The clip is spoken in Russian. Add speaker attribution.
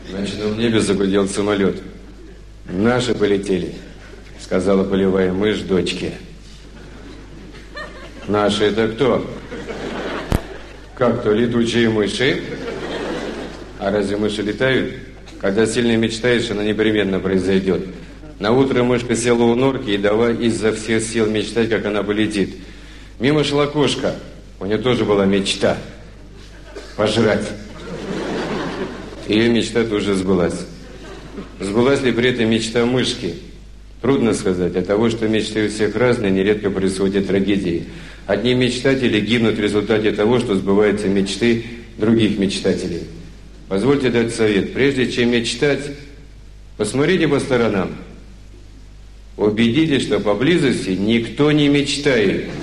Speaker 1: В ночном небе загудел самолет. «Наши полетели», — сказала полевая мышь дочке. «Наши — это кто?» «Как то, летучие мыши?» «А разве мыши летают?» «Когда сильно мечтаешь, она непременно произойдет». Наутро мышка села у норки и давай изо всех сил мечтать, как она полетит. Мимо шла кошка. У нее тоже была мечта – пожрать. Ее мечта тоже сбылась. Сбылась ли при этом мечта мышки? Трудно сказать. От того, что мечты у всех разные, нередко происходят трагедии. Одни мечтатели гибнут в результате того, что сбываются мечты других мечтателей. Позвольте дать совет. Прежде чем мечтать, посмотрите по сторонам. Убедитесь, что поблизости никто не мечтает.